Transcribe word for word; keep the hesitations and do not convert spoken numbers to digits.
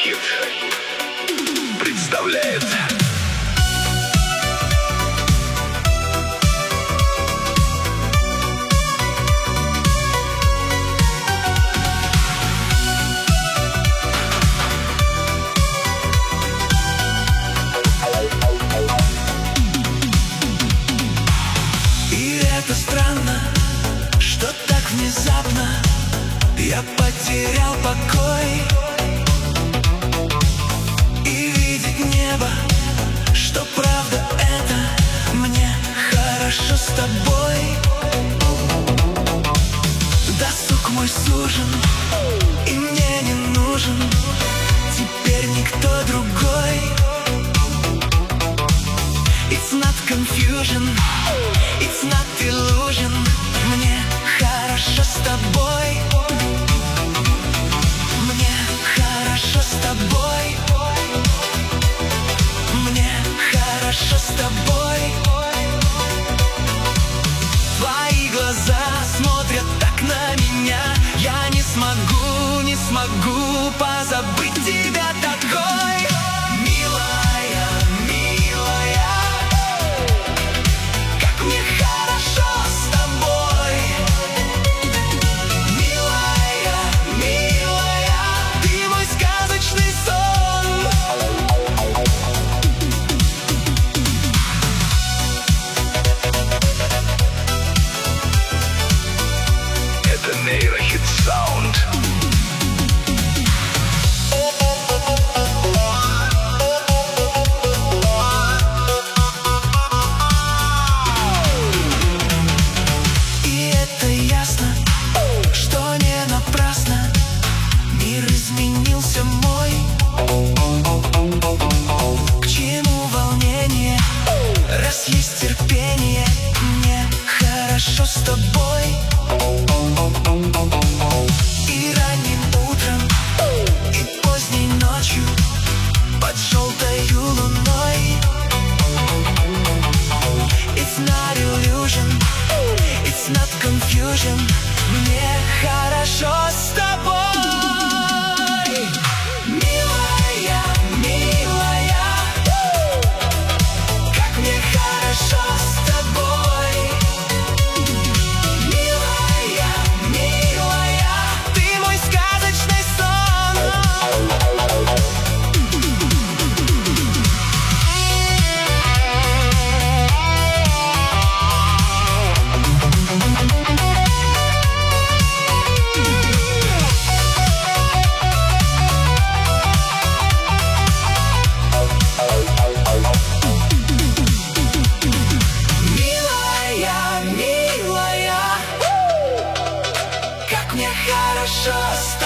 Нейрохит представляет. И это странно, что так внезапно я потерял покой. И видеть небо, что правда это мне хорошо с тобой. Досуг мой сужен, и мне не нужен теперь никто другой. It's not confusion, it's not illusion. Мне хорошо с тобой. Мне хорошо с тобой. Мне хорошо с тобой. Твои глаза смотрят так на меня. Я не смогу, не смогу позабыть тебя такой. Милая, милая, как мне хорошо с тобой. Милая, милая, ты мой сказочный сон. Это Нейрохит Саунд. И это ясно, что не напрасно мир изменился мой. К чему волнение, раз есть терпение? Мне хорошо с тобой. И ранним утром, и поздней ночью под желтою луной. It's not illusion, it's not confusion. Мне хорошо с тобой. Милая, милая, как мне хорошо с тобой. Милая, милая, ты мой сказочный сон. Милая, милая, как мне хорошо с